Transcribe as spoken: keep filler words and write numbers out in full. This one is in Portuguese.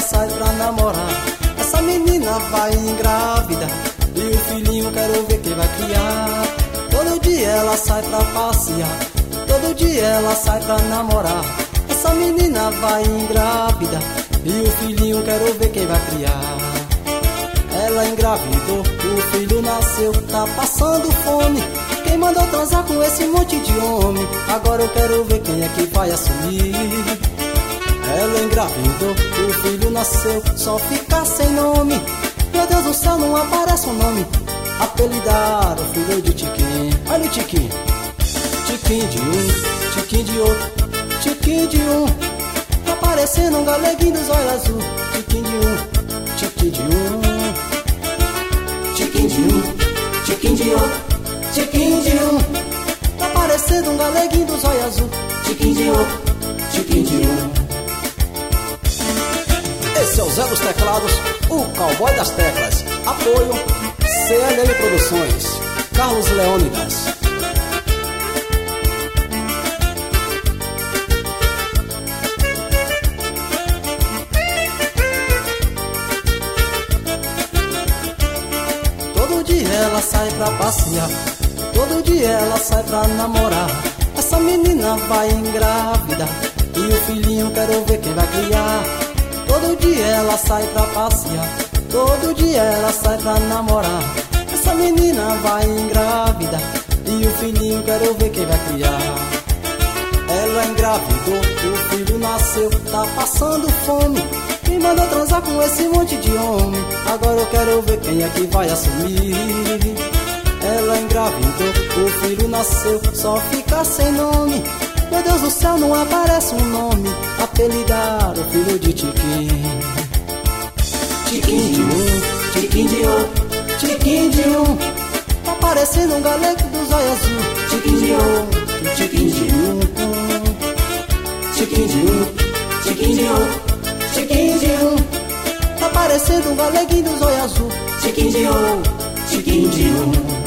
sai pra namorar. Essa menina vai engrávida e o filhinho quero ver quem vai criar. Todo dia ela sai pra passear, todo dia ela sai pra namorar. Essa menina vai engrávida e o filhinho quero ver quem vai criar. Ela engravidou, o filho nasceu, tá passando fome. Quem mandou transar com esse monte de homem? Agora eu quero ver quem é que vai assumir. Ela engravidou, o filho nasceu, só fica sem nome. Meu Deus do céu, não aparece um nome. Apelidaram o filho de Tiquinho. Olha o Tiquinho. Tiquinho de um, Tiquinho de outro, Tiquinho de um. Tá parecendo um galeguinho dos olhos azul. Tiquinho de um, Tiquinho de um. Tiquinho de um, Tiquinho de outro, Tiquinho de um. Tá parecendo um galeguinho dos olhos azul. Tiquinho de outro, Tiquinho de um. Esse é o Zé dos Teclados, o cowboy das teclas. Apoio C L L Produções, Carlos Leônidas. Todo dia ela sai pra passear, todo dia ela sai pra namorar. Essa menina vai engravidar e o filhinho quero ver quem vai criar. Todo dia ela sai pra passear, todo dia ela sai pra namorar. Essa menina vai engrávida e o filhinho quero ver quem vai criar. Ela engravidou, o filho nasceu, tá passando fome. Quem mandou transar com esse monte de homem? Agora eu quero ver quem é que vai assumir. Ela engravidou, o filho nasceu, só fica sem nome. Meu Deus do céu, não aparece um nome. Apelidaram o filho de Tiquinho. Tiquinho de um, Tiquinho de outro, Tiquinho de um. Tá parecendo um galego dos olhos azul. Tiquinho de outro, Tiquinho de um. Tiquinho de um, Tiquinho de outro, Tiquinho de um. Tá parecendo um galeguinho dos olhos azul. Tiquinho de outro, Tiquinho de um.